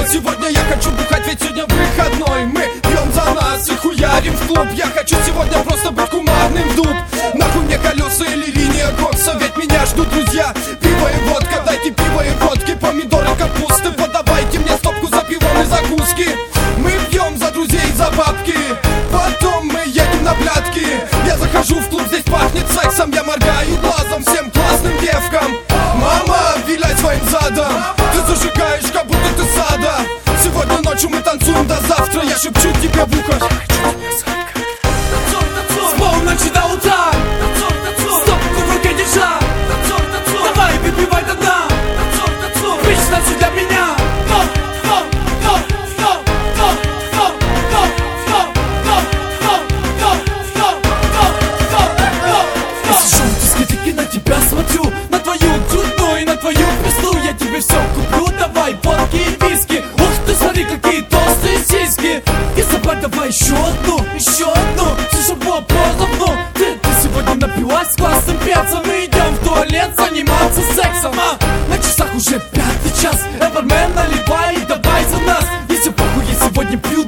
Сегодня я хочу бухать, ведь сегодня выходной. Мы пьем за нас и хуярим в клуб. Я хочу сегодня просто быть кумарным в дуб. Нахуй мне колеса или линия кокса, ведь меня ждут друзья. Пиво и водка, дайте пиво и водки, помидоры, капусты. Подавайте мне стопку за пивом и закуски. Мы пьем за друзей, за бабки, потом мы едем на блядки. Я захожу в клуб, здесь пахнет сексом. Я моргаю глазом всем классным девкам. Мама, виляй своим задом, ты зажигаешь, как будто ты сада. Сегодня ночью мы танцуем до завтра. Я шепчу тебе в ухо: с полночи до утра, стопку в руке держа. Давай, выпивай до дна, бич, танцуй для меня. Я сижу в дискотеке, на тебя смотрю, на твою грудную и на твою пизду. Я тебе все куплю, давай водки и виски. Ух ты, смотри, какие толстые сиськи. И забавь, давай еще одну. Все, чтобы было поздно. Ты сегодня напилась с классным перцем. Мы идем в туалет заниматься сексом. На часах уже 5-й час. Эвермен, наливай и давай за нас. Если похуй, я сегодня пью